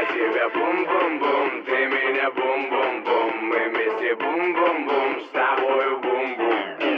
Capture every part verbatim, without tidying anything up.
тебя бум-бум-бум, ты меня бум-бум-бум, мы вместе бум-бум-бум, с тобою бум-бум.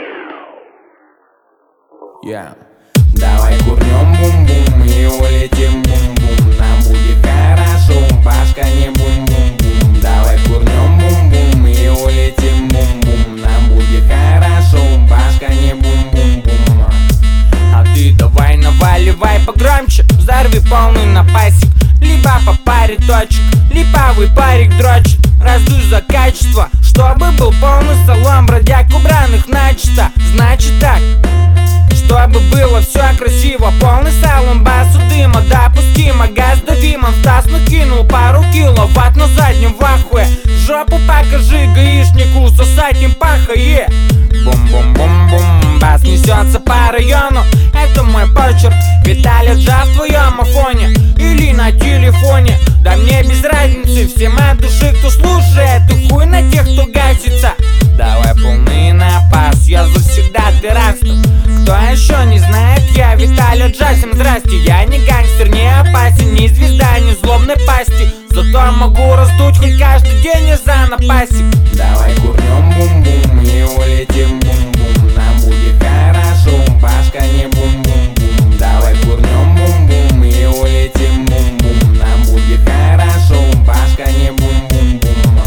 Yeah. Давай курнем бум-бум и улетим бум-бум. Нам будет хорошо, башка не бум-бум-бум. Давай курнем бум-бум и улетим бум-бум. Нам будет хорошо, башка не бум-бум-бум. А ты давай наваливай погромче, взорви полный напасик. Либо по паре точек, липовый парик дрочит. Раздуй за качество, чтобы был полный салон. Бродяг убранных начисто, значит так. Чтобы было все красиво, полный салон басу дыма. Допустимо, газ давимом, Стас накинул пару киловатт на заднем в ахуе. Жопу покажи гаишнику, сосать им пахае. Бум-бум-бум-бум, бас несется по району. Это мой почерк, Виталя Джа в твоем афоне или на телефоне. Да мне без разницы, всем от души, кто слушает, и хуй на тех, кто гасится. Давай полный напас, я завсегда террастов. Кто еще не знает, я Виталя Джа, всем здрасте. Я не гангстер, не опасен, не звезда, не злобной пасти. Зато могу раздуть хоть каждый день из-за напасик. Давай курнем бум-бум и улетим бум-бум. Нам будет хорошо, башка не бум-бум-бум. Давай курнем бум-бум и улетим бум-бум. Нам будет хорошо, башка не бум-бум-бум.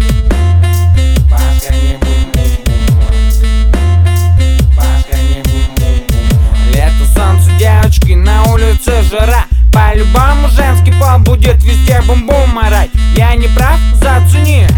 Башка не бум-бум-бум. Башка не бум-бум-бум. Лето, солнце, девочки, на улице жара. По-любому женский пол будет везде бум-бум орать. Я не прав, зацени.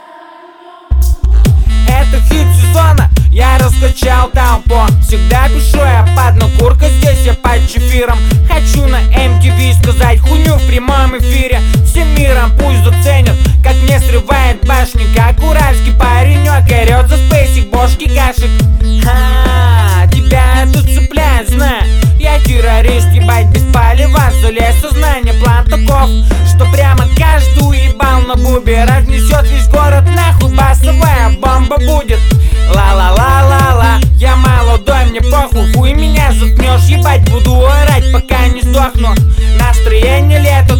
Это хит сезона, я раскачал толпу. Всегда пишу я под накуркой, здесь я под чефиром. Хочу на эм ти ви сказать хуйню в прямом эфире. Всем миром пусть заценят, как мне срывает башни. Как уральский паренек орет за спейсик, бошки гашек. Ха, тебя это цепляет, знаю. Я террорист, ебать без палева, залез сознание. План таков, что прямо каждый уебал на бубе разнесет весь город нахуй, басовая бомба будет. Ла-ла-ла-ла-ла, я молодой, мне похуй, хуй меня заткнешь, ебать буду орать, пока не сдохну. Настроение лето,